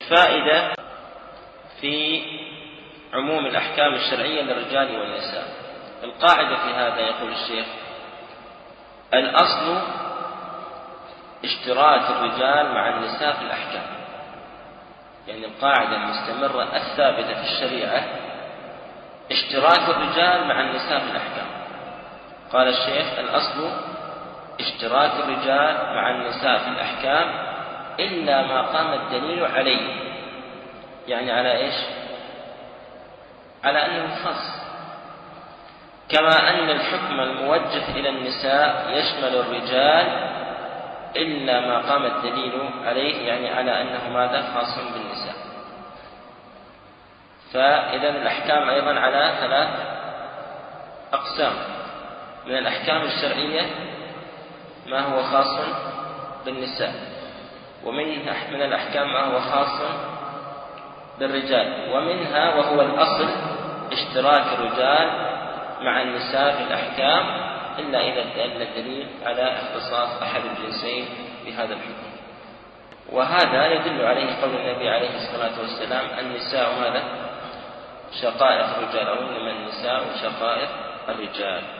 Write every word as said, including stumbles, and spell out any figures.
فائدة في عموم الأحكام الشرعية للرجال والنساء. القاعدة في هذا يقول الشيخ: الأصل اشتراك الرجال مع النساء في الأحكام. يعني القاعدة المستمرة الثابتة في الشريعة اشتراك الرجال مع النساء في الأحكام. قال الشيخ: الأصل اشتراك الرجال مع النساء في الأحكام إلا ما قام الدليل عليه. يعني على إيش؟ على أنه خاص، كما أن الحكم الموجه إلى النساء يشمل الرجال إلا ما قام الدليل عليه، يعني على أنه ماذا؟ خاص بالنساء. فإذا الأحكام أيضا على ثلاث أقسام: من الأحكام الشرعية ما هو خاص بالنساء، ومن من الأحكام ما هو خاص بالرجال، ومنها وهو الأصل اشتراك الرجال مع النساء في الأحكام إلا إذا دل الدليل على اختصاص أحد الجنسين بهذا الحكم. وهذا يدل عليه قول النبي عليه الصلاة والسلام: النساء ماذا؟ شقائق الرجال، أو إنما النساء شقائق الرجال.